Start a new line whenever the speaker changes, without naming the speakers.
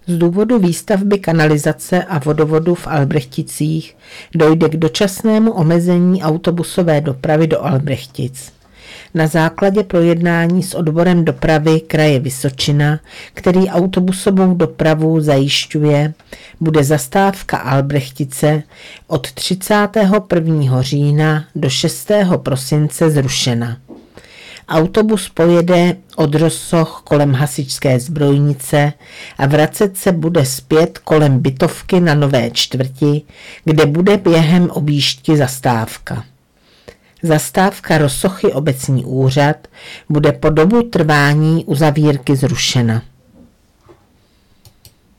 Z důvodu výstavby kanalizace a vodovodu v Albrechticích dojde k dočasnému omezení autobusové dopravy do Albrechtic. Na základě projednání s odborem dopravy kraje Vysočina, který autobusovou dopravu zajišťuje, bude zastávka Albrechtice od 31. října do 6. prosince zrušena. Autobus pojede od Rozsoch kolem hasičské zbrojnice a vracet se bude zpět kolem Bytovky na Nové čtvrti, kde bude během objížďky zastávka. Zastávka Rozsochy obecní úřad bude po dobu trvání uzavírky zrušena.